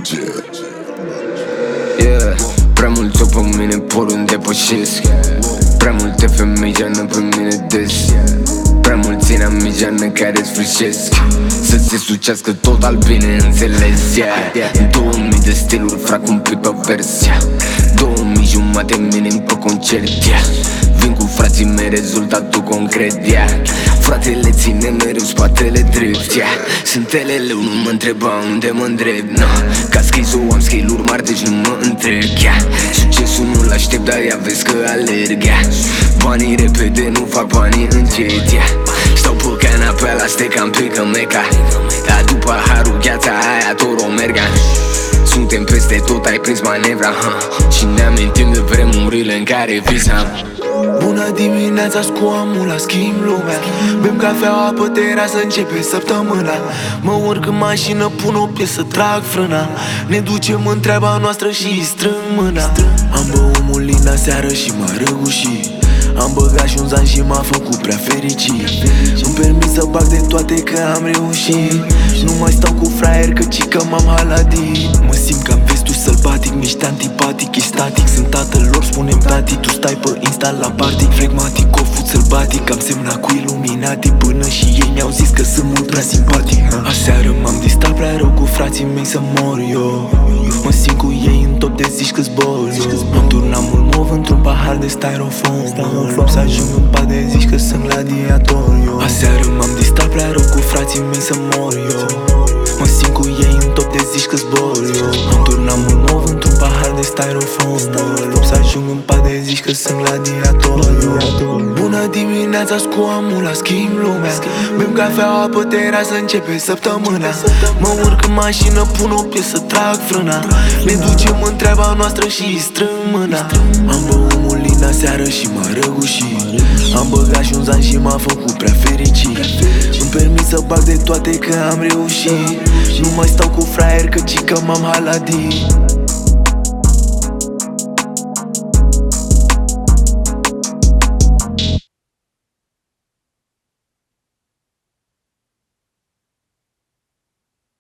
Yeah, prea mulți o pe mine por îmi depășesc. Prea multe femei geană pe mine des. Prea mulți inamigeană care-ți frișesc să se sucească tot albine, înțeles, yeah. 2000 de stiluri, frac, un pic pe vers, 2000 jumate minim pe concert, yeah. Vin cu frații mei, rezultatul concret, yeah. Fratele ține mereu spatele drept, yeah. Sunt eleleu, nu mă întreba unde mă îndrept, no. Ca schizo am skill-uri mari, deci nu mă întreg, yeah. Succesul nu-l aștept, dar ia vezi că alerg, yeah. Banii repede, nu fac banii încet, yeah. Stau pe canapea la steak, am pică meca. Dar după harul, gheața aia, toro merga. Suntem peste tot, ai prins manevra, și ne amintim de vremurile în care visam. Bună dimineața, scoamul la schimb lumea. Bem cafea, apă, terasă, începe săptămâna. Mă urc în mașină, pun o piesă, trag frâna. Ne ducem în treaba noastră și strâng mâna. Am băut mulina seară și m-a răgușit. Am băgat și un zan și m-a făcut prea fericit. Îmi permis să bag de toate că am reușit. Nu mai stau cu fraier că m-am haladit. Mă simt ca-n vestul sălbatic, miști antipatic, e static. Sunt tatăl lor, spune-mi tati, tu stai pe Insta la party. Flegmatic, o fut sălbatic, am semnat cu Illuminati. Până și ei mi-au zis că sunt mult prea simpatic. Aseară m-am distrat prea rău cu frații mei să mor eu. Mă simt cu ei în top de zici că zbor eu. Am turnat mult mov într-un pahar de styrofoam. Flop să ajung în pat de zici că sunt gladiator eu. Aseară m-am distrat prea rău cu frații mei să mor eu. Mă simt cu ei în top de zici că zbor eu. Am turnat mult mov într-un pahar de styrofoam. Flop să ajung în pat de zici că sunt gladiator eu. Bună dimineața, scoamul la schimb lumea. Bem cafea, apă, terasă, începe săptămâna. Mă urc în mașină, pun o piesă, trag frâna. Ne ducem în treaba noastră și strâng mâna. Am băut mulina seară și m-a răgușit. Am băgat și un zan și m-a făcut prea fericit. Îmi permis să bag de toate că am reușit. Nu mai stau cu fraier că m-am haladit.